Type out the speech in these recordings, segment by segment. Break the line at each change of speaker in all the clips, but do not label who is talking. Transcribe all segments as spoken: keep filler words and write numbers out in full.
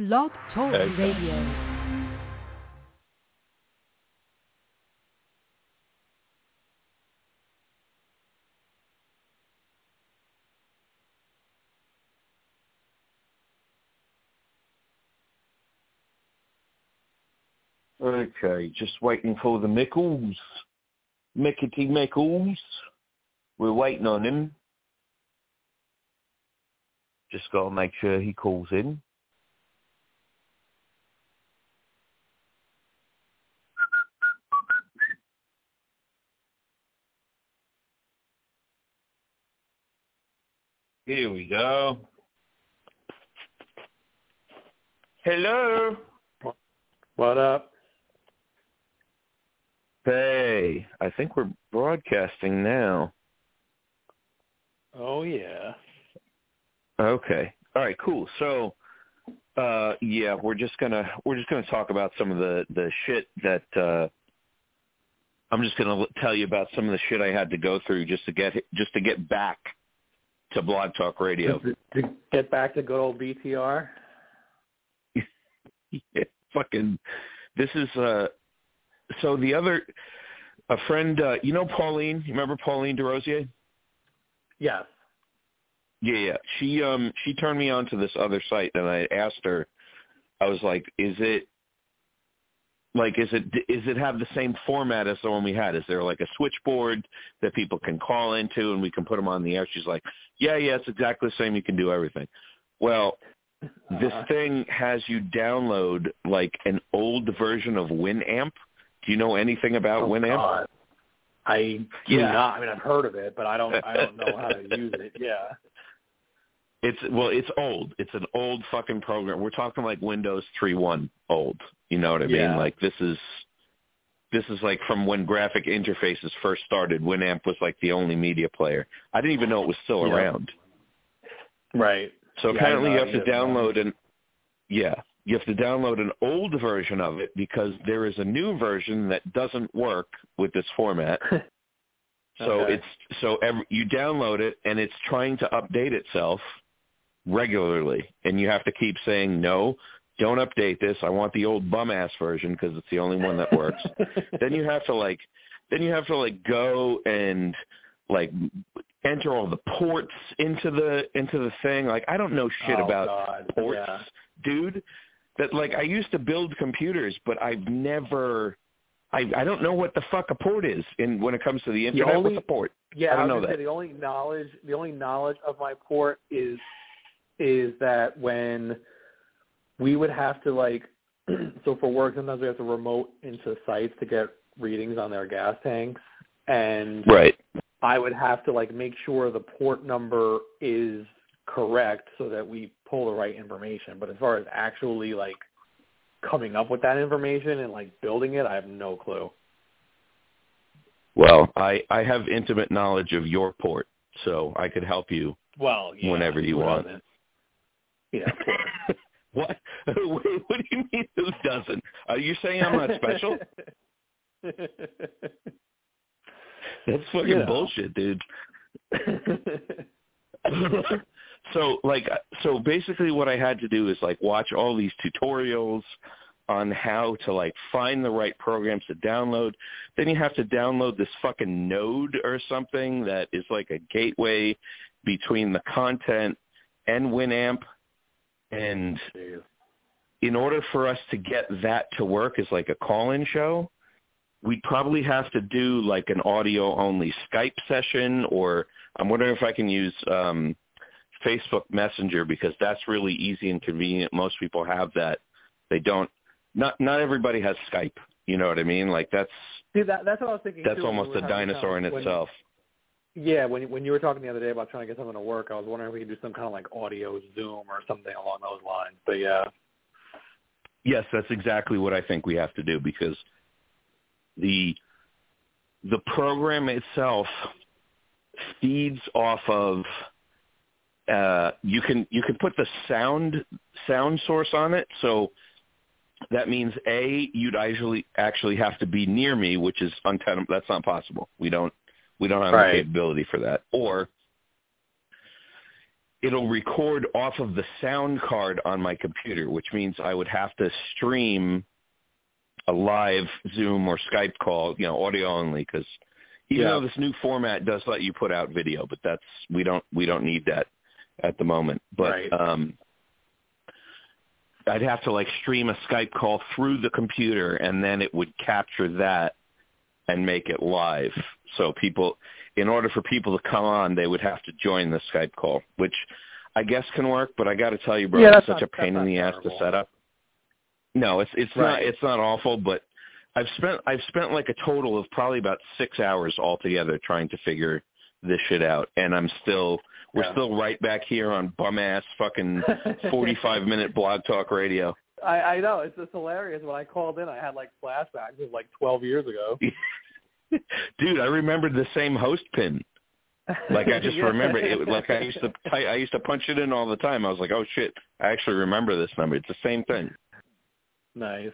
Blog Talk
Okay.
Radio.
Okay, just waiting for the Mickles. Mickety Mickles. We're waiting on him. Just got to make sure he calls in. Here we go. Hello.
What up?
Hey, I think we're broadcasting now.
Oh, yeah.
Okay. All right, cool. So, uh, yeah, we're just gonna we're just gonna talk about some of the the shit that uh, I'm just gonna tell you about some of the shit I had to go through just to get just to get back to Blog Talk Radio.
To, to get back to good old B T R.
Yeah, fucking, this is uh. So the other, a friend, uh, you know Pauline? You remember Pauline DeRosier?
Yes.
Yeah, yeah. She um she turned me on to this other site, and I asked her, I was like, is it like is it is it have the same format as the one we had? Is there like a switchboard that people can call into and we can put them on the air? She's like, yeah, yeah, it's exactly the same. You can do everything. Well, this
Uh-huh.
thing has you download like an old version of Winamp. Do you know anything about
oh,
Winamp?
God. I do
Yeah.
not. I mean, I've heard of it, but I don't. I don't know how to use it. Yeah.
It's well, it's old. It's an old fucking program. We're talking like Windows three point one old. You know what I
Yeah.
mean? Like this is this is like from when graphic interfaces first started. Winamp was like the only media player. I didn't even know it was still
Yep.
around.
Right.
So
yeah,
apparently you
I
have to
know,
download an yeah, you have to download an old version of it because there is a new version that doesn't work with this format. So
Okay.
it's so every, you download it and it's trying to update itself regularly, and you have to keep saying no, don't update this. I want the old bum ass version because it's the only one that works. Then you have to like, then you have to like go and like enter all the ports into the into the thing. Like I don't know shit
oh,
about
God.
ports,
Yeah.
dude. That like I used to build computers, but I've never. I, I don't know what the fuck a port is in when it comes to the internet.
The only,
What's a port?
Yeah,
I don't
I was
know
gonna
that.
say the only knowledge, the only knowledge of my port is is that when we would have to like, so for work, sometimes we have to remote into sites to get readings on their gas tanks, and
Right.
I would have to like make sure the port number is correct so that we pull the right information. But as far as actually like coming up with that information and like building it, I have no clue.
Well, I, I have intimate knowledge of your port, so I could help you
Well, yeah,
whenever you
who
want.
doesn't? Yeah, of course.
What? Wait, what do you mean who doesn't? Are you saying I'm not special? That's fucking
You know.
bullshit, dude. So, like, so basically what I had to do is, like, watch all these tutorials on how to, like, find the right programs to download. Then you have to download this fucking node or something that is like a gateway between the content and Winamp. And in order for us to get that to work as, like, a call-in show, we'd probably have to do, like, an audio-only Skype session, or I'm wondering if I can use um, Facebook Messenger because that's really easy and convenient. Most people have that. They don't. Not not everybody has Skype. You know what I mean? Like that's
See, that, that's what I was thinking.
that's
too, when
almost
we
a
were having
dinosaur in
when,
itself.
Yeah, when when you were talking the other day about trying to get something to work, I was wondering if we could do some kind of like audio Zoom or something along those lines. But yeah.
Yes, that's exactly what I think we have to do because the the program itself feeds off of uh, you can you can put the sound sound source on it. So that means A, you'd actually actually have to be near me, which is untenable. That's not possible. We don't we don't have
Right.
the capability for that. Or it'll record off of the sound card on my computer, which means I would have to stream a live Zoom or Skype call, you know, audio only, because even
Yeah.
though this new format does let you put out video, but that's we don't we don't need that at the moment. But
Right.
um, I'd have to like stream a Skype call through the computer, and then it would capture that and make it live. So people, in order for people to come on, they would have to join the Skype call, which I guess can work. But I got to tell you, bro,
Yeah,
it's such
not,
a pain in the ass
terrible.
to set up. No, it's it's
Right.
not it's not awful, but I've spent I've spent like a total of probably about six hours altogether trying to figure this shit out, and I'm still we're
Yeah.
still right back here on bum ass fucking forty-five minute Blog Talk Radio.
I, I know, it's just hilarious. When I called in, I had like flashbacks of like twelve years ago.
Dude, I remembered the same host pin. Like I just
Yeah.
remember it. Like I used to I, I used to punch it in all the time. I was like, oh shit, I actually remember this number. It's the same thing.
Nice.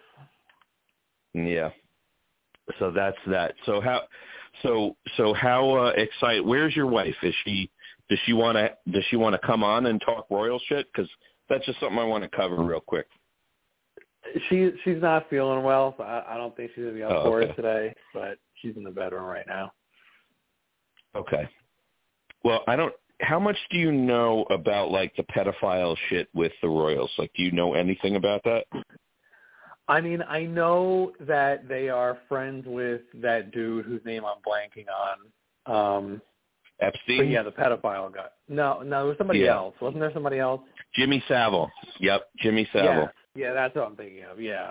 Yeah. So that's that. So how, so so how uh, excited? Where's your wife? Is she? Does she want to? Does she want to come on and talk royal shit? Because that's just something I want to cover real quick.
She she's not feeling well, so I, I don't think she's gonna be up
Oh,
for
okay.
it today. But she's in the bedroom right now.
Okay. Well, I don't. How much do you know about like the pedophile shit with the royals? Like, do you know anything about that?
I mean, I know that they are friends with that dude whose name I'm blanking on. Um,
Epstein?
but yeah, the pedophile guy. No, no, it was somebody
Yeah.
else. Wasn't there somebody else?
Jimmy Savile. Yep, Jimmy Savile.
Yeah, yeah, that's what I'm thinking of. Yeah.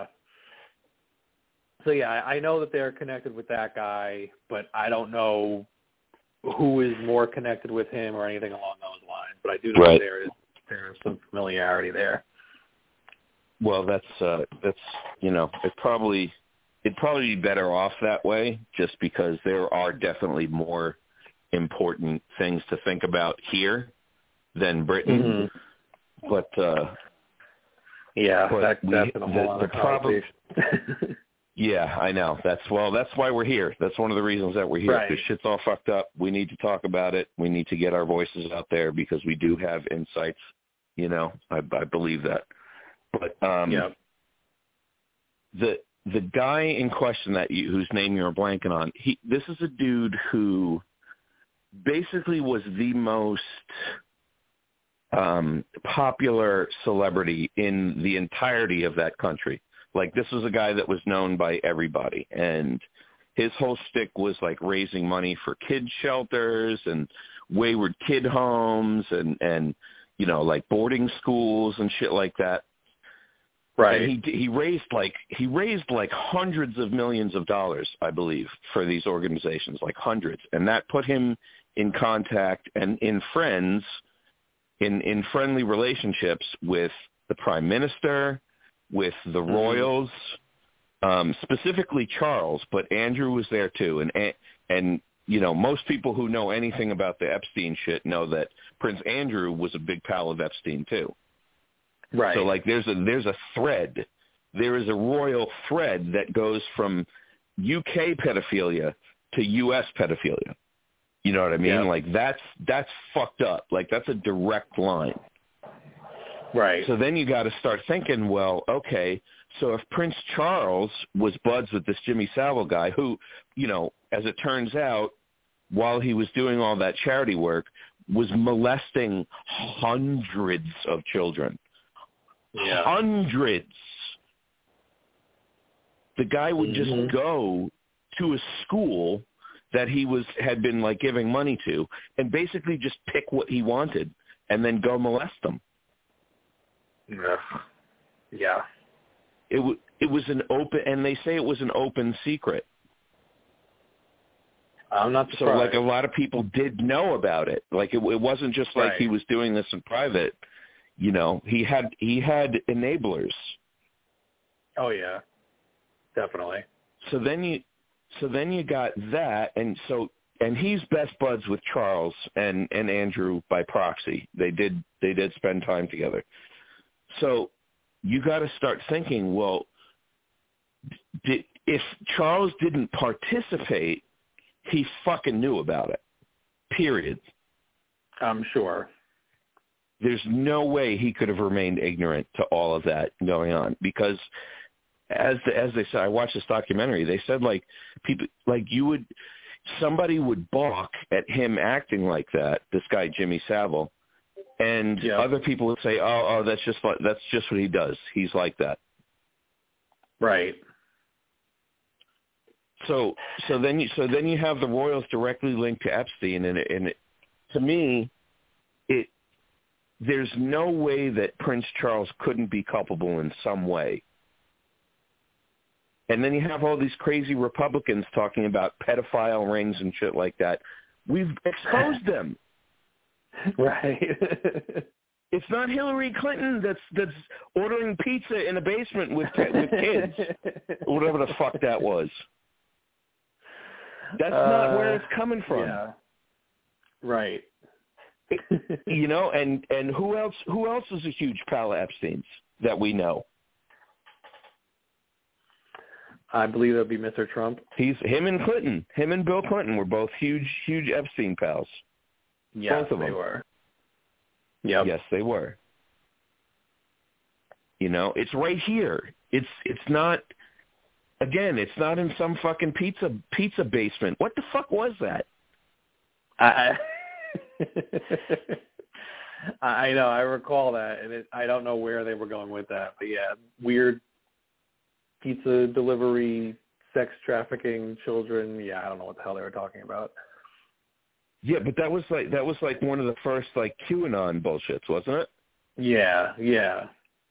So yeah, I, I know that they're connected with that guy, but I don't know who is more connected with him or anything along those lines. But I do know
Right.
there is there is some familiarity there.
Well, that's uh, that's you know, it probably it'd probably be better off that way, just because there are definitely more important things to think about here than Britain.
Mm-hmm.
But uh,
Yeah,
but
that,
we,
that's been a whole
the,
other
the problem.
conversation.
Yeah, I know. That's well. That's why we're here. That's one of the reasons that we're here.
Right.
This shit's all fucked up. We need to talk about it. We need to get our voices out there because we do have insights. You know, I, I believe that. But um,
yeah.
the the guy in question that you, whose name you're blanking on, he this is a dude who basically was the most um, popular celebrity in the entirety of that country. Like, this was a guy that was known by everybody, and his whole shtick was like raising money for kid shelters and wayward kid homes and and you know, like boarding schools and shit like that.
Right.
And he he raised like he raised like hundreds of millions of dollars, I believe, for these organizations, like hundreds, and that put him in contact and in friends, in in friendly relationships with the prime minister, with the
Mm-hmm.
royals, um, specifically Charles, but Andrew was there too, and and you know, most people who know anything about the Epstein shit know that Prince Andrew was a big pal of Epstein too.
Right.
So like there's a there's a thread, there is a royal thread that goes from U K pedophilia to U S pedophilia. You know what I mean?
Yeah.
Like that's that's fucked up. Like that's a direct line.
Right.
So then you got to start thinking, well, okay, so if Prince Charles was buds with this Jimmy Savile guy, who, you know, as it turns out, while he was doing all that charity work, was molesting hundreds of children.
Yeah.
Hundreds. The guy would just
Mhm.
go to a school that he was had been like giving money to and basically just pick what he wanted and then go molest them.
Yeah. Yeah.
It w- it was an open, and they say it was an open secret.
I'm not
So
surprised.
like a lot of people did know about it. Like it, it wasn't just like
Right.
he was doing this in private. You know, he had he had enablers.
Oh yeah. Definitely.
So then you so then you got that, and so and he's best buds with Charles and and Andrew by proxy. They did they did spend time together. So you got to start thinking, well, did, if Charles didn't participate, he fucking knew about it. Period.
I'm sure.
there's no way he could have remained ignorant to all of that going on, because as the, as they said, I watched this documentary. They said like people like you would somebody would balk at him acting like that. This guy Jimmy Savile, and
yeah.
other people would say, "Oh, oh, that's just like, that's just what he does. He's like that."
Right.
So so then you so then you have the royals directly linked to Epstein, and it, and it, to me, it there's no way that Prince Charles couldn't be culpable in some way. And then you have all these crazy Republicans talking about pedophile rings and shit like that. We've exposed them.
Right.
It's not Hillary Clinton that's that's ordering pizza in a basement with with kids, or whatever the fuck that was. That's uh, not where it's coming from.
Yeah. Right.
You know, and, and who else who else is a huge pal of Epstein's that we know?
I believe that would be Mister Trump.
He's him and Clinton. Him and Bill Clinton were both huge, huge Epstein pals.
Yes,
both of them.
they were. Yep.
Yes, they were. You know, it's right here. It's it's not. Again, it's not in some fucking pizza pizza basement. What the fuck was that?
I I know. I recall that, and it, I don't know where they were going with that, but yeah, weird pizza delivery, sex trafficking, children. Yeah, I don't know what the hell they were talking about.
Yeah, but that was like that was like one of the first like QAnon bullshits, wasn't it?
Yeah, yeah.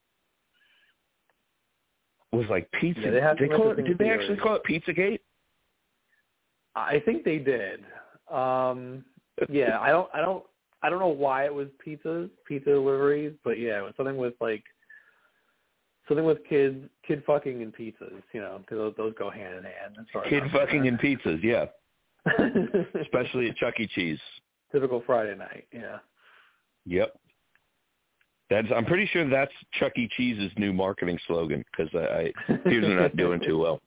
It was like pizza.
Yeah, they had
they call it, did they
theories.
actually call it Pizzagate?
I think they did. Um, yeah, I don't, I don't, I don't know why it was pizzas, pizza deliveries, but yeah, it was something with like something with kids, kid fucking and pizzas. You know, because those, those go hand in hand. As far as
kid
I'm
fucking
concerned.
and pizzas, yeah. Especially at Chuck E. Cheese.
Typical Friday night, yeah.
Yep. That's. I'm pretty sure that's Chuck E. Cheese's new marketing slogan, because I, I appears they're not doing too well.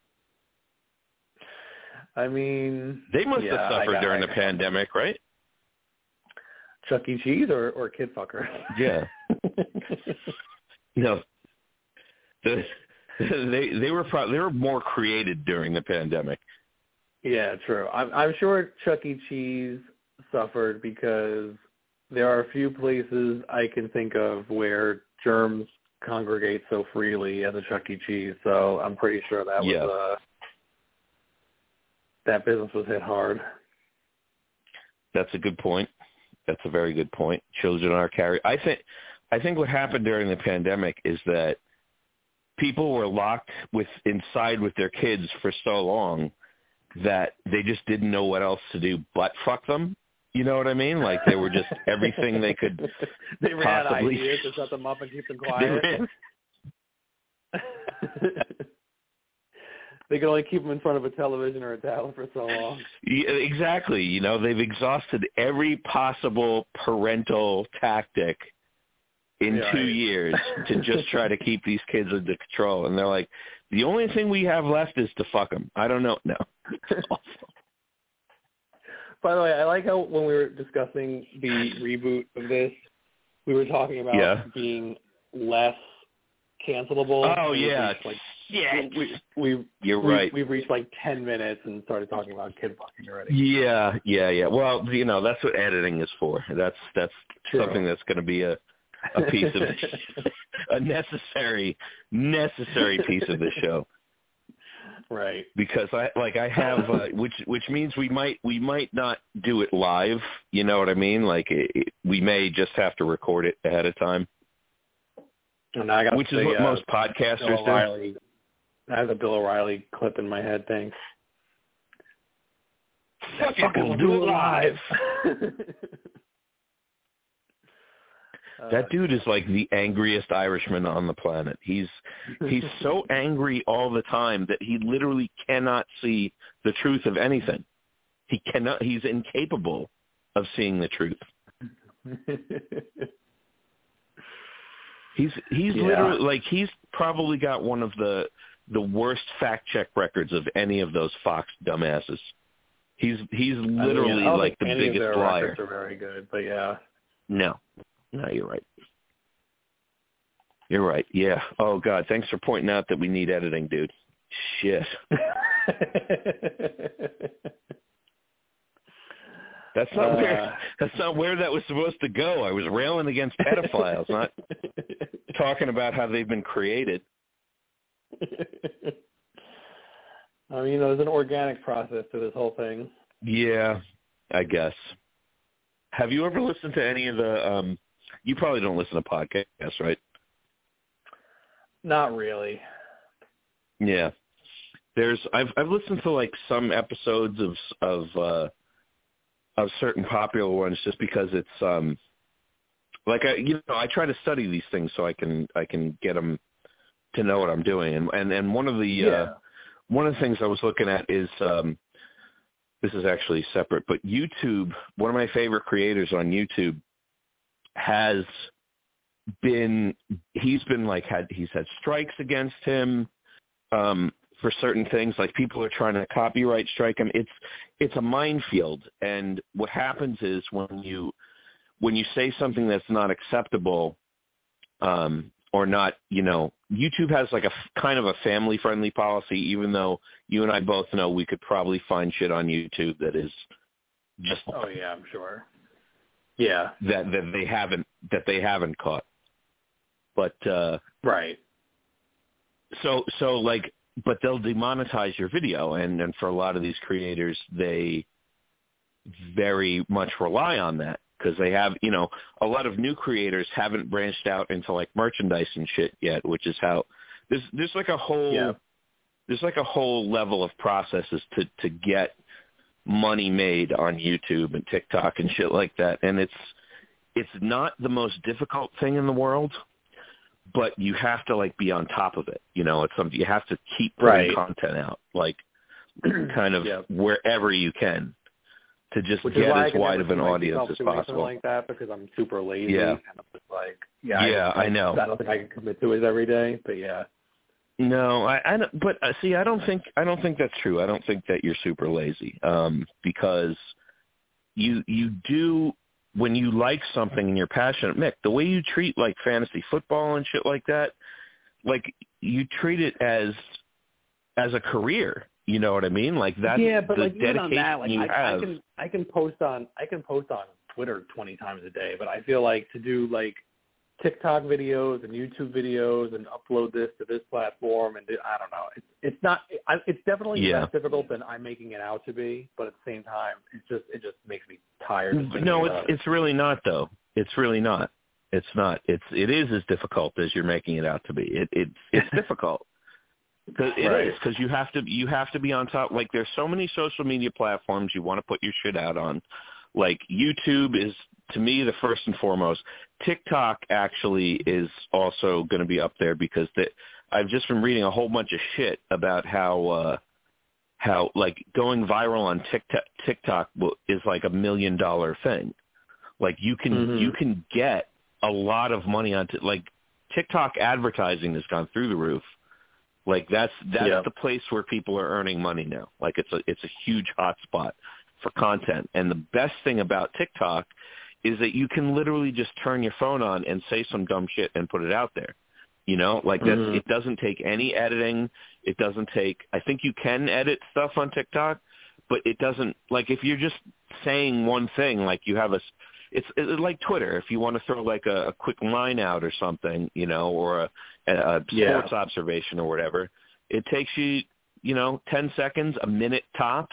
I mean,
they must
yeah,
have suffered
got,
during the pandemic, right?
Chuck E. Cheese or, or Kid Fucker?
Yeah. No. The, they they were pro- they were more created during the pandemic.
Yeah, true. I'm, I'm sure Chuck E. Cheese suffered because there are a few places I can think of where germs congregate so freely as a Chuck E. Cheese. So I'm pretty sure that was
yeah.
uh, that business was hit hard.
That's a good point. That's a very good point. Children are carried. I think I think what happened during the pandemic is that people were locked with inside with their kids for so long that they just didn't know what else to do but fuck them. You know what I mean? Like they were just everything they could
they ran
possibly.
Ideas to shut them up and keep them quiet. They could only keep them in front of a television or a tablet for so long.
Yeah, exactly. You know, they've exhausted every possible parental tactic in
yeah,
two
right.
years to just try to keep these kids under control. And they're like, the only thing we have left is to fuck them. I don't know. No.
By the way, I like how when we were discussing the reboot of this, we were talking about
yeah.
being less cancelable.
Oh, yeah.
Like,
yeah.
We, we,
You're
we,
right.
We've reached like ten minutes and started talking about kid fucking already.
Yeah, yeah, yeah. Well, you know, that's what editing is for. That's that's
True.
something that's going to be a, a piece of a necessary necessary piece of the show.
Right.
Because I like I have uh, which which means we might we might not do it live, you know what I mean? Like it, it, we may just have to record it ahead of time.
And I got
which
the,
is what
uh,
most podcasters
Bill
do.
O'Reilly. I have the Bill O'Reilly clip in my head, thanks.
Fuck it, we'll do it live. That dude is like the angriest Irishman on the planet. He's he's so angry all the time that he literally cannot see the truth of anything. He cannot. He's incapable of seeing the truth. He's he's
yeah.
literally like he's probably got one of the the worst fact check records of any of those Fox dumbasses. He's he's literally
I mean, I
like the
any
biggest
of their
liar.
Records are very good, but yeah.
No. No, you're right. You're right. Yeah. Oh God, thanks for pointing out that we need editing, dude. Shit. That's not uh, where. That's not where that was supposed to go. I was railing against pedophiles, not talking about how they've been created.
I mean, there's an organic process to this whole thing.
Yeah, I guess. Have you ever listened to any of the? Um, you probably don't listen to podcasts, right?
Not really.
Yeah, there's. I've I've listened to like some episodes of of. Uh, of certain popular ones just because it's um like I you know I try to study these things so I can I can get them to know what I'm doing, and and, and one of the
yeah.
uh, one of the things I was looking at is um this is actually separate, but YouTube, one of my favorite creators on YouTube has been he's been like had he's had strikes against him um for certain things, like people are trying to copyright strike him. It's it's a minefield, and what happens is when you when you say something that's not acceptable, um, or not, you know, YouTube has like a kind of a family friendly policy. Even though you and I both know we could probably find shit on YouTube that is just
oh yeah, I'm sure, yeah,
that that they haven't that they haven't caught, but uh,
right.
So so like. But they'll demonetize your video, and, and for a lot of these creators, they very much rely on that because they have, you know, a lot of new creators haven't branched out into like merchandise and shit yet, which is how there's there's like a whole
yeah.
there's like a whole level of processes to to get money made on YouTube and TikTok and shit like that, and it's it's not the most difficult thing in the world. But you have to like be on top of it, you know. It's something you have to keep putting
right.
content out, like kind of
yeah.
wherever you can, to just
Which
get as
wide
wide of an audience as possible.
Like that because I'm super lazy.
Yeah,
and I'm just like yeah,
yeah,
I,
I know.
I don't think I can commit to it every day, but yeah.
No, I, I don't, but uh, see, I don't think I don't think that's true. I don't think that you're super lazy, um, because you you do. When you like something and you're passionate, Mick, the way you treat like fantasy football and shit like that, like you treat it as as a career. You know what I mean? Like that's
yeah, but
the
like even
dedication
on that, like
you
I,
have.
I can I can post on I can post on Twitter twenty times a day, but I feel like to do like TikTok videos and YouTube videos and upload this to this platform and do, I don't know. It's it's not. It's definitely
yeah.
less difficult than I'm making it out to be, but at the same time, it's just it just makes me tired.
No, it's
it.
it's really not though. It's really not. It's not. It's it is as difficult as you're making it out to be. It it it's difficult. Cause it
right.
is because you have to you have to be on top. Like there's so many social media platforms you want to put your shit out on. Like YouTube is, to me, the first and foremost. TikTok actually is also going to be up there because the, I've just been reading a whole bunch of shit about how uh, how like going viral on TikTok, TikTok is like a million dollar thing. Like you can
mm-hmm.
you can get a lot of money on t- like TikTok advertising has gone through the roof. Like that's that's
yeah.
the place where people are earning money now. Like it's a it's a huge hot spot for content. And the best thing about TikTok is that you can literally just turn your phone on and say some dumb shit and put it out there. You know, like that's,
mm-hmm.
it doesn't take any editing. It doesn't take, I think you can edit stuff on TikTok, but it doesn't, like if you're just saying one thing, like you have a, it's, it's like Twitter. If you want to throw like a, a quick line out or something, you know, or a, a sports
yeah.
observation or whatever, it takes you, you know, ten seconds, a minute tops,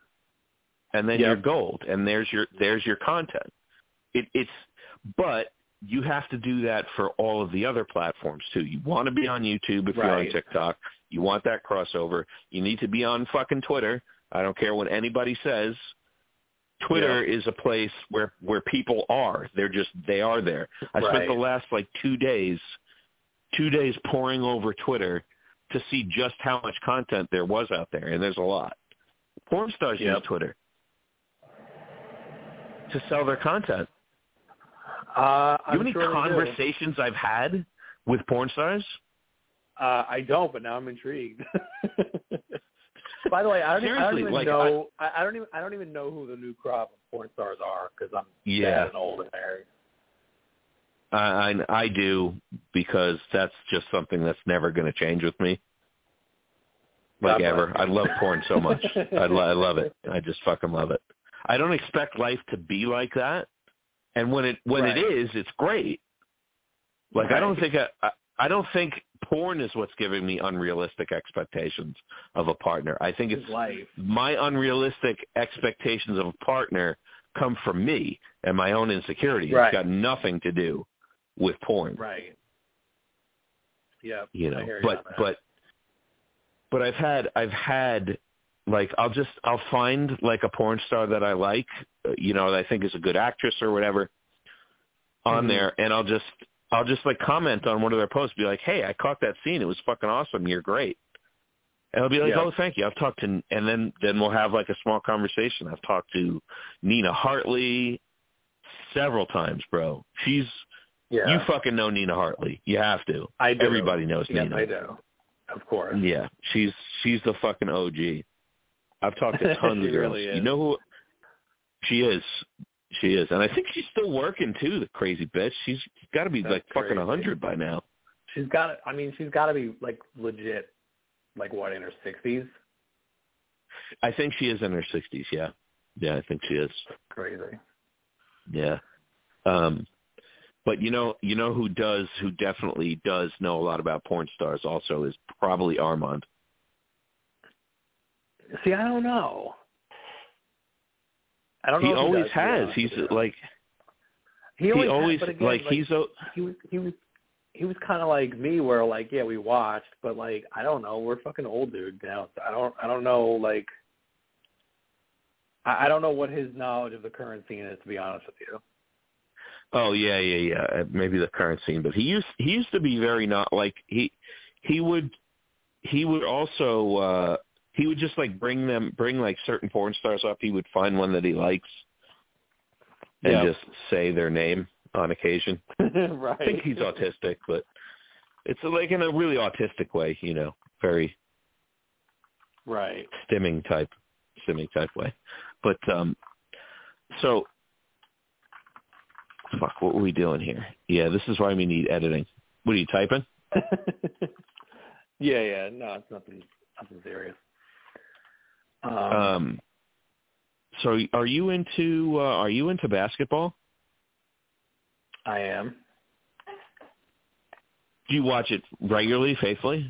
and then
yep.
you're gold, and there's your there's your content. It, it's but you have to do that for all of the other platforms too. You want to be on YouTube if
right.
you're on TikTok. You want that crossover. You need to be on fucking Twitter. I don't care what anybody says. Twitter
yep.
is a place where where people are. They're just they are there. I
right.
spent the last like two days, two days poring over Twitter to see just how much content there was out there, and there's a lot. Porn stars
yep.
use Twitter to sell their content.
Uh,
you know how many
sure
conversations I've had with porn stars?
Uh, I don't, but now I'm intrigued. By the way, I don't,
Seriously,
even, I don't even
like,
know. I, I don't even. I don't even know who the new crop of porn stars are because I'm
yeah.
bad and old and married.
I, I I do because that's just something that's never going to change with me. Like
God
ever.
bless
I
you.
love porn so much. I, lo- I love it. I just fucking love it. I don't expect life to be like that. And when it when
Right.
it is, it's great. Like
Right.
I don't think I, I I don't think porn is what's giving me unrealistic expectations of a partner. I think it's
life.
my unrealistic expectations of a partner come from me and my own insecurities.
Right.
It's got nothing to do with porn.
Right. Yeah.
You know,
I hear you
but
on that.
but but I've had I've had like I'll just I'll find like a porn star that I like, uh, you know, that I think is a good actress or whatever on
Mm-hmm.
there, and I'll just I'll just like comment on one of their posts, be like, hey, I caught that scene, it was fucking awesome, you're great. And I'll be like,
Yeah.
oh, thank you. I've talked to, and then then we'll have like a small conversation. I've talked to Nina Hartley several times, bro. She's
Yeah.
you fucking know Nina Hartley. You have to.
I do.
Everybody knows
Yes,
Nina.
I do. Of course.
Yeah, she's she's the fucking O G. I've talked to tons
She
of girls.
really is.
You know who she is? She is, and I think she's still working too. The crazy bitch. She's got to be
That's
like fucking a
crazy.
hundred by now.
She's got to, I mean, she's got to be like legit, like what, in her sixties?
I think she is in her sixties. Yeah, yeah, I think she is.
Crazy.
Yeah. Um, but you know, you know who does, who definitely does know a lot about porn stars also is probably Armand.
See, I don't know. I don't
He
know. if
always
does, to be
has.
honest
He's
with you.
like,
he always,
he always
has, but again,
like,
like
he's a,
he was he was he was kind of like me, where like yeah, we watched, but like I don't know, we're fucking old dude now. So I don't I don't know like I, I don't know what his knowledge of the current scene is, to be honest with you.
oh yeah, yeah, yeah. Uh, Maybe the current scene, but he used he used to be very not like he he would he would also uh he would just like bring them bring like certain porn stars up. He would find one that he likes and
Yeah.
just say their name on occasion.
Right.
I think he's autistic, but it's like in a really autistic way, you know, very
Right.
stimming type, stimming type way. But um, so, fuck, what were we doing here? Yeah, this is why we need editing. What are you typing?
yeah, yeah. No, it's nothing, nothing serious. Um,
Um, so are you into uh, are you into basketball?
I am.
Do you watch it regularly, faithfully?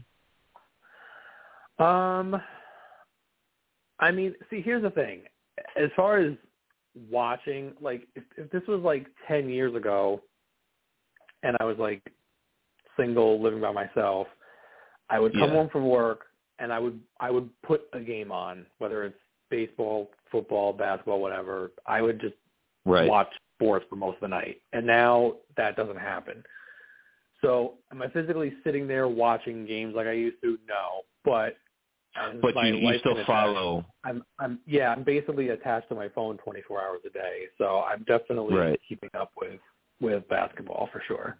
Um, I mean, see, here's the thing. As far as watching, like, if, if this was like ten years ago, and I was like single, living by myself, I would come
Yeah.
home from work and I would I would put a game on, whether it's baseball, football, basketball, whatever. I would just
Right.
watch sports for most of the night, and now that doesn't happen. So am I physically sitting there watching games like I used to? No, but as
But
my
you, you
life
still
can attest,
follow.
I'm I'm yeah I'm basically attached to my phone twenty-four hours a day, so I'm definitely
Right.
keeping up with with basketball for sure.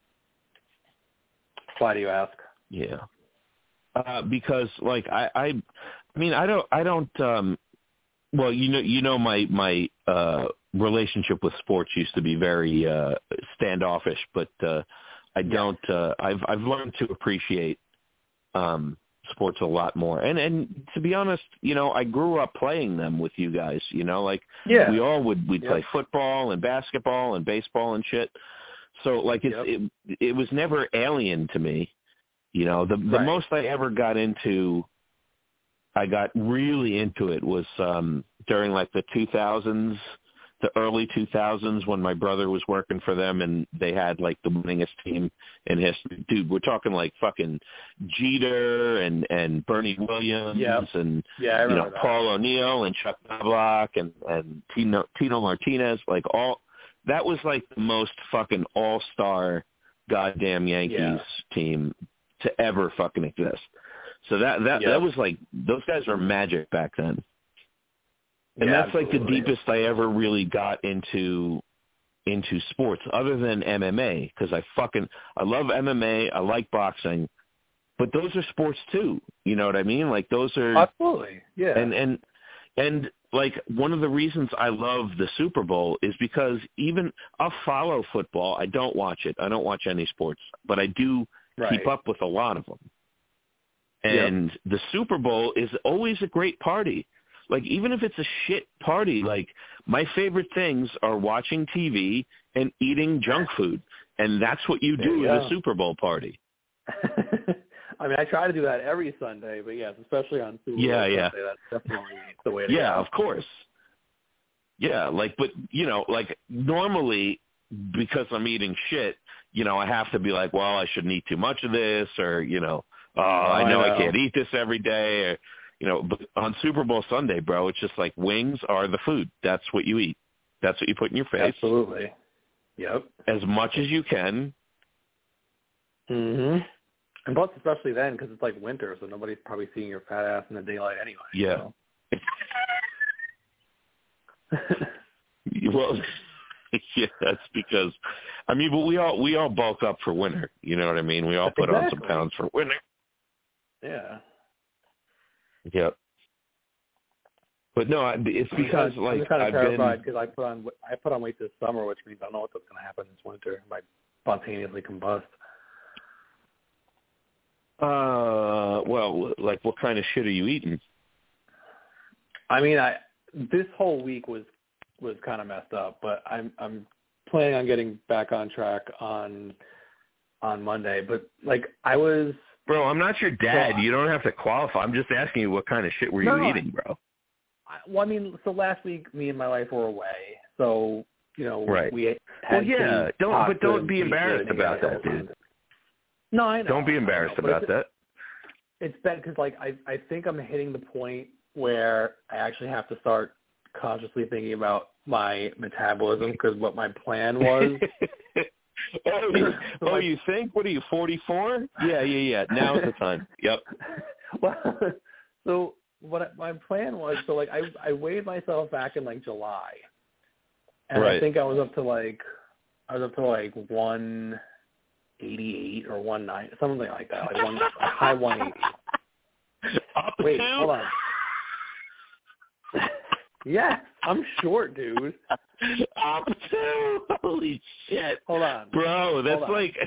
Why do you ask?
Yeah. Uh, because like I, I, I mean I don't I don't um, well you know you know my my uh, relationship with sports used to be very uh, standoffish, but uh, I don't uh, I've I've learned to appreciate um, sports a lot more, and and to be honest, you know I grew up playing them with you guys, you know like
Yeah.
we all would we'd
Yep.
play football and basketball and baseball and shit, so like it's
Yep.
it it was never alien to me. You know, the the
Right.
most I ever got into, I got really into it was um, during like the two thousands, the early two thousands when my brother was working for them and they had like the winningest team in history. Dude, we're talking like fucking Jeter and, and Bernie Williams
Yep.
and,
Yeah, I
you
remember
know,
that.
Paul O'Neill and Chuck Knobloch and, and Tino, Tino Martinez, like all, that was like the most fucking all-star goddamn Yankees
Yeah.
team to ever fucking exist. So that that
Yep.
that was like those guys were magic back then. And
Yeah,
that's like the
absolutely.
deepest I ever really got into into sports other than M M A, cuz I fucking I love M M A, I like boxing, but those are sports too. You know what I mean? Like those are
Absolutely. Yeah.
and and and like one of the reasons I love the Super Bowl is because even I'll follow football. I don't watch it. I don't watch any sports, but I do
right.
keep up with a lot of them. And yep. the Super Bowl is always a great party. Like, even if it's a shit party, like, my favorite things are watching T V and eating junk food. And that's what you do at a Super Bowl party.
I mean, I try to do that every Sunday, but yes, especially on Super Bowl
yeah,
Sunday,
yeah.
that's definitely the way to
yeah,
go.
of course. Yeah, like, but, you know, like, normally, because I'm eating shit, you know, I have to be like, well, I shouldn't eat too much of this, or, you know, oh, I know I, know I can't eat this every day, or, you know, but on Super Bowl Sunday, bro, it's just like wings are the food. That's what you eat. That's what you put in your face.
Absolutely. Yep.
As much as you can.
Mm-hmm. And plus, especially then, because it's like winter, so nobody's probably seeing your fat ass in the daylight anyway.
Yeah.
So.
Well, yeah, that's because, I mean, but we all we all bulk up for winter. You know what I mean? We all put
exactly.
on some pounds for winter.
Yeah.
Yep. But no, it's because
I'm
like
just kind of
I've
terrified
been.
because I put on I put on weight this summer, which means I don't know what's going to happen this winter. I might spontaneously combust.
Uh, well, like what kind of shit are you eating?
I mean, I this whole week was was kind of messed up, but I'm I'm planning on getting back on track on on Monday. But like I was,
bro, I'm not your dad.
So,
you don't have to qualify. I'm just asking you what kind of shit were
no,
you eating, bro?
I, well, I mean, so last week me and my wife were away, so you know,
right.
we had
well, yeah, don't but don't be embarrassed about that, dude.
No, I know.
Don't be embarrassed
know,
about
it's,
that.
It's bad because, like, I I think I'm hitting the point where I actually have to start consciously thinking about my metabolism because what my plan was.
oh, you,
so
oh
my,
you think? What are you, forty-four? Yeah, yeah, yeah. Now's the time. Yep.
Well, so what my plan was, so like I I weighed myself back in like July, and
right.
I think I was up to like I was up to like one eighty-eight or one ninety, something like that, like one like high one eighty.
Up
Wait,
to?
hold on. Yeah, I'm short, dude.
Up to? Holy shit.
Hold on.
Bro, that's
hold on.
like...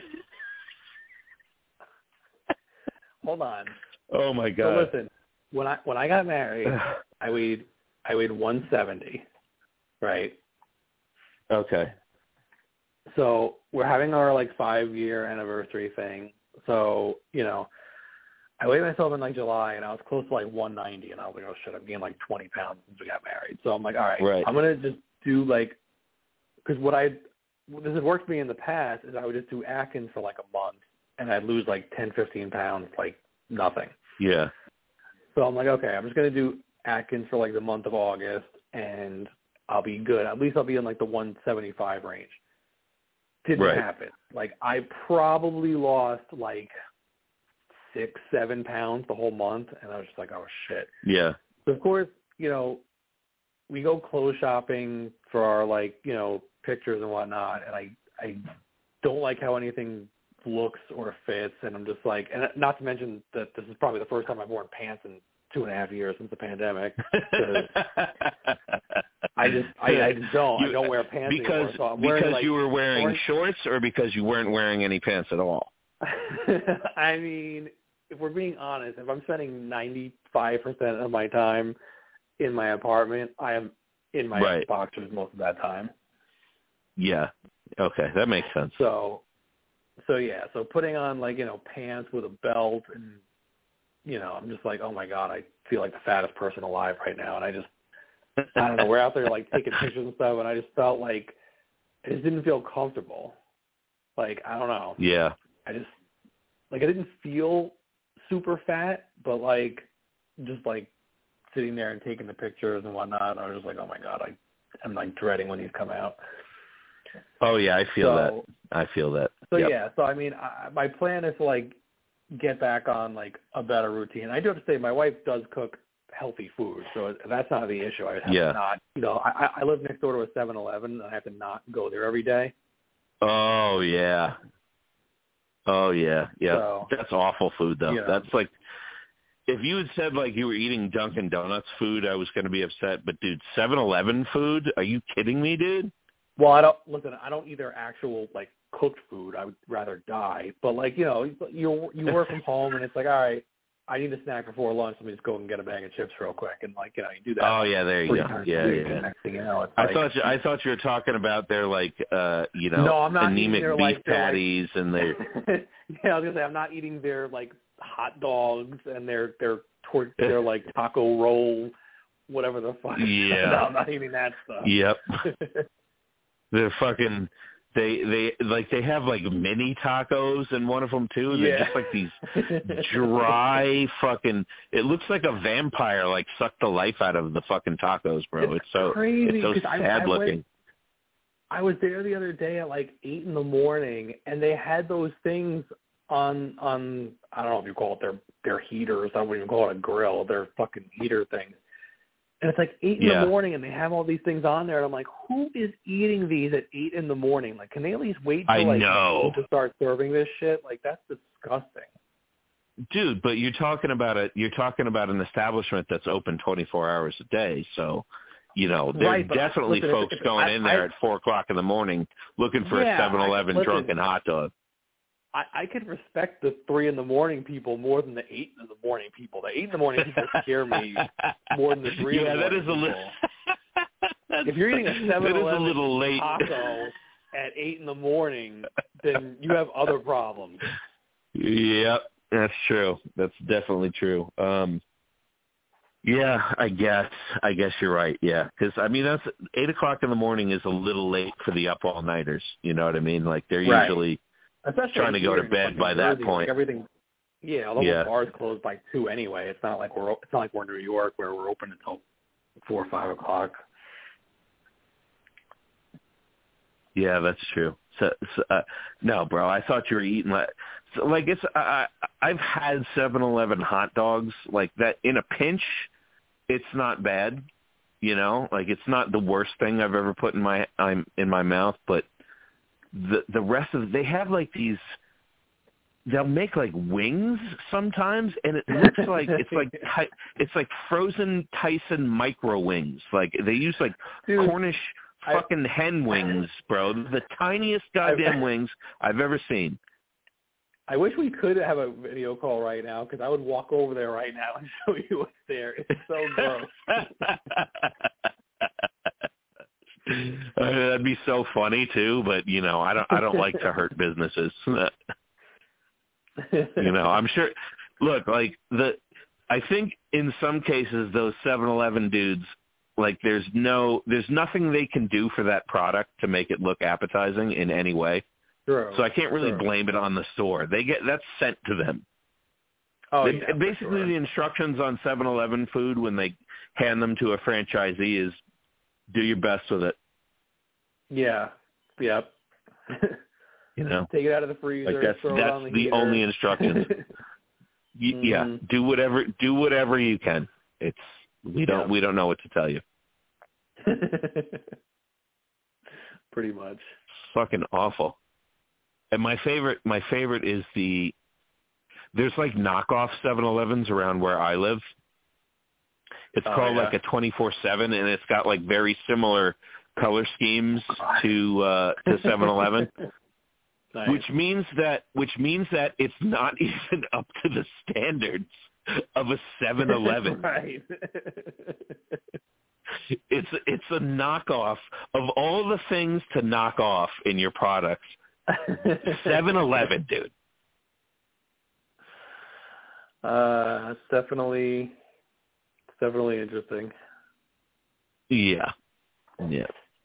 Hold on.
Oh, my God.
So listen, when I when I got married, I weighed I weighed one seventy, right?
Okay.
So we're having our, like, five-year anniversary thing. So, you know, I weighed myself in, like, July, and I was close to, like, one ninety, and I was like, oh, shit, I've gained, like, twenty pounds since we got married. So I'm like, all right,
right.
I'm going to just do, like, because what I, this has worked for me in the past is I would just do Atkins for, like, a month, and I'd lose, like, ten, fifteen pounds, like, nothing.
Yeah.
So I'm like, okay, I'm just going to do Atkins for, like, the month of August, and I'll be good. At least I'll be in, like, the one seventy-five range. Didn't
right.
happen. Like, I probably lost, like, six, seven pounds the whole month, and I was just like, oh, shit.
Yeah.
So, of course, you know, we go clothes shopping for our, like, you know, pictures and whatnot, and I, I don't like how anything looks or fits, and I'm just like, and not to mention that this is probably the first time I've worn pants in two and a half years since the pandemic. I just, I, I just don't, you, I don't wear pants
because,
anymore. So I'm
because
wearing, like,
you were wearing
orange...
shorts, or because you weren't wearing any pants at all?
I mean, if we're being honest, if I'm spending ninety-five percent of my time in my apartment, I am in my
right.
boxers most of that time.
Yeah. Okay, that makes sense.
So, so yeah, so putting on, like, you know, pants with a belt, and, you know, I'm just like, oh my God, I feel like the fattest person alive right now, and I just, I don't know, we're out there, like, taking pictures and stuff, and I just felt like I just didn't feel comfortable. Like, I don't know.
Yeah.
I just, like, I didn't feel super fat, but, like, just, like, sitting there and taking the pictures and whatnot, I was just like, oh, my God, I, I'm, like, dreading when these come out.
Oh, yeah, I feel
so,
that. I feel that.
So,
yep.
yeah, so, I mean, I, my plan is to, like, get back on, like, a better routine. I do have to say my wife does cook healthy food, so that's not the issue. I have
yeah.
to not, you know, I, I live next door to a seven eleven, and I have to not go there every day.
Oh, yeah. Oh, yeah. Yeah.
So,
that's awful food, though.
You know.
That's like, if you had said like you were eating Dunkin' Donuts food, I was going to be upset. But dude, seven eleven food? Are you kidding me, dude?
Well, I don't listen. I don't eat their actual like cooked food. I would rather die. But like you know, you you work from home, and it's like, all right, I need a snack before lunch. Let me just go and get a bag of chips real quick, and like you know, you do that.
Oh yeah, there you go. Yeah,
week,
yeah.
And next thing you know, it's
I
like,
thought you, I thought you were talking about their like uh you know
no, I'm not
anemic
their,
beef
like,
patties
like,
and their
yeah, I was gonna say I'm not eating their like hot dogs and their their tor- their like taco roll, whatever the fuck.
Yeah,
no, I'm not eating that stuff.
Yep. They're fucking. They they like they have like mini tacos in one of them too. They're
Yeah.
just like these dry fucking. It looks like a vampire like sucked the life out of the fucking tacos, bro. It's,
It's
so
crazy,
it's so
'cause I-
sad
I
looking.
went- I was there the other day at like eight in the morning, and they had those things on on I don't know if you call it their their heaters. I wouldn't even call it a grill. They're fucking heater things. And it's like eight in
Yeah.
the morning, and they have all these things on there. And I'm like, who is eating these at eight in the morning? Like, can they at least wait
I
till like
know.
noon to start serving this shit? Like, that's disgusting.
Dude, but you're talking about it. You're talking about an establishment that's open twenty-four hours a day. So, you know, there's
Right, but
definitely
listen, if-
folks
if-
going
I-
in there
I-
at four o'clock in the morning looking for
Yeah,
a seven eleven
I- listen,
drunken hot dog.
I, I could respect the three in the morning people more than the eight in the morning people. The eight in the morning people scare me more than the three
yeah,
in the
that
morning
is a little.
If you're eating a seven
that is a
eleven
little late.
taco at eight in the morning, then you have other problems.
Yep, that's true. That's definitely true. Um, yeah, I guess. I guess you're right. Yeah, because I mean, that's eight o'clock in the morning is a little late for the up all nighters. You know what I mean? Like they're
Right.
usually
Especially
trying to go to
here in
bed
fucking
by that
Jersey,
point.
like everything, yeah. Although
Yeah.
the bars close by two anyway, it's not like we're it's not like we're in New York where we're open until four or five o'clock.
Yeah, that's true. So, so uh, no, bro, I thought you were eating like, so, like it's. I, I I've had seven eleven hot dogs like that in a pinch. It's not bad, you know. Like it's not the worst thing I've ever put in my I'm in my mouth, but the the rest of they have like these. They'll make like wings sometimes, and it looks like it's like it's like frozen Tyson micro wings. Like they use like
Dude,
Cornish fucking I, hen wings, bro. The tiniest goddamn I, wings I've ever seen. I
wish we could have a video call right now because I would walk over there right now and show you what's there. It's so gross.
uh, that'd be so funny too, but you know, I don't. I don't like to hurt businesses. You know, I'm sure. Look, like the, I think in some cases those seven eleven dudes, like there's no, there's nothing they can do for that product to make it look appetizing in any way.
True.
So I can't really
True.
blame it on the store. They get that's sent to them.
Oh
they,
yeah.
Basically,
sure.
the instructions on seven eleven food when they hand them to a franchisee is, do your best with it.
Yeah. Yep.
You know,
take it out of the freezer.
Like that's
throw
that's
it on the,
the
heater.
only instructions. you,
mm-hmm.
Yeah, do whatever do whatever you can. It's we don't
yeah.
we don't know what to tell you.
Pretty much.
Fucking awful. And my favorite my favorite is the there's like knockoff seven elevens around where I live. It's
oh,
called
yeah.
like a twenty-four seven, and it's got like very similar color schemes to uh, to seven eleven.
Nice.
Which means that which means that it's not even up to the standards of a seven eleven.
Right.
It's it's a knockoff of all the things to knock off in your products. seven eleven, dude.
Uh, it's definitely, it's definitely interesting.
Yeah. Yeah.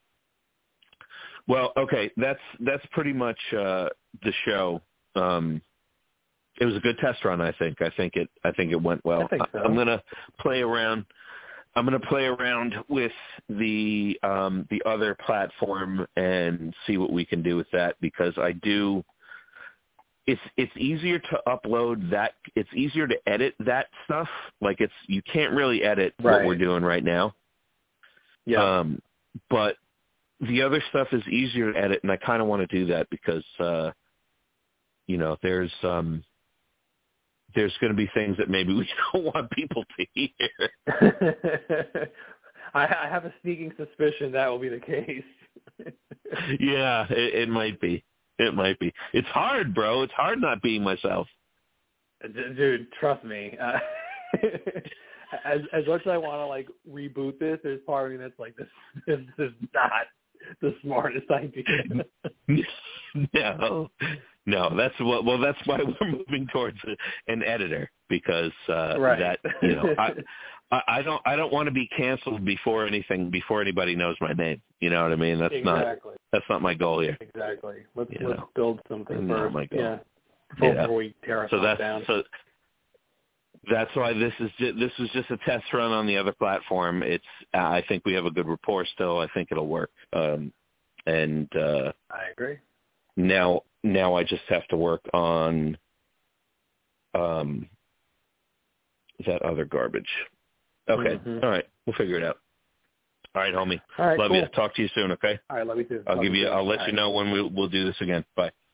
Well, okay, that's that's pretty much uh, the show. Um, it was a good test run, I think. I think it I think it went well.
I think so.
I'm gonna play around. I'm gonna play around with the um, the other platform and see what we can do with that because I do. It's it's easier to upload that. It's easier to edit that stuff. Like it's you can't really edit
right.
what we're doing right now.
Yeah.
Um, but the other stuff is easier to edit, and I kind of want to do that because, uh, you know, there's um, there's going to be things that maybe we don't want people to hear.
I, I have a sneaking suspicion that will be the case.
Yeah, it, it might be. It might be. It's hard, bro. It's hard not being myself.
Dude, trust me. Uh, as as much as I want to like reboot this, there's part of me that's like, this, this, this is not the smartest idea.
No, no. That's what. Well, that's why we're moving towards a, an editor because uh,
right.
that you know I, I, I don't I don't want to be canceled before anything before anybody knows my name. You know what I mean? That's
exactly.
not that's not my goal here.
Exactly. Let's
you
let's
know?
build something
Not
first.
my goal.
Yeah. Before,
yeah.
before we tear ourselves
so that's,
down.
So that's why this is just, this was just a test run on the other platform. It's I think we have a good rapport still. I think it'll work. Um, and uh,
I agree.
Now now I just have to work on um, that other garbage. Okay.
Mm-hmm.
All right. We'll figure it out. All right, homie.
All right,
love
cool.
you. Talk to you soon, okay?
All right, love you too.
I'll
Talk
give
to
you.
soon.
I'll let
All
you
right.
know when we'll we'll do this again. Bye.